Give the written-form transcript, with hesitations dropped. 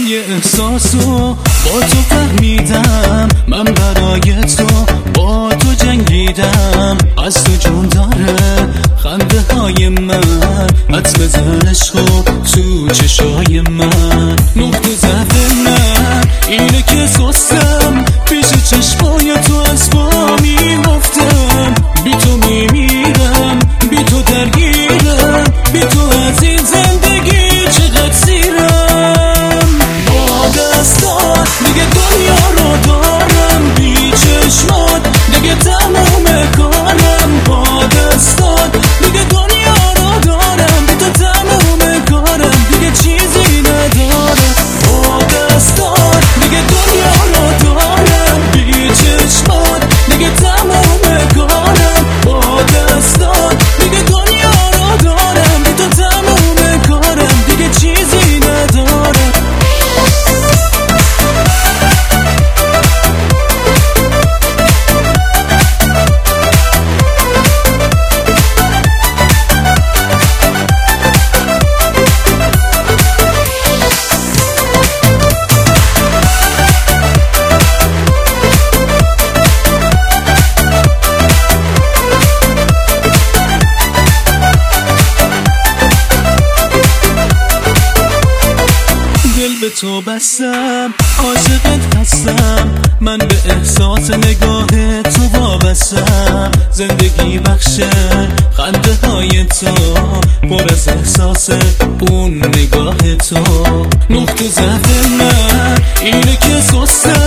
های احساسو با تو فهمیدم، من برای تو با تو جنگیدم. از تو جون داره خنده های من، حتم زنش تو چشای من. نقطه ضعف من اینه که سستم، پیش چشمای تو از پا میفتم. بی تو میمیرم، بی تو درگیرم، بی تو از این زندگی چقدر سیرم. با دستات دیگه دنیا رو دارم، بی چشمات دیگه تموم کارم. با دستات دیگه دنیا رو دارم، بی تو تموم کارم، دیگه چیزی ندارم. با دستات دیگه دنیا رو دارم، بی چشمات دیگه تموم کارم. با دستات دیگه دنیا رو دارم، بی تو تموم کارم، دیگه چیزی ندارم. به تو بستم، عاشقت هستم، من به احساس نگاه تو وابستم. زندگی بخشه خنده های تو، پر از احساس اون نگاه تو. نقطه ضعف من اینه که سستم،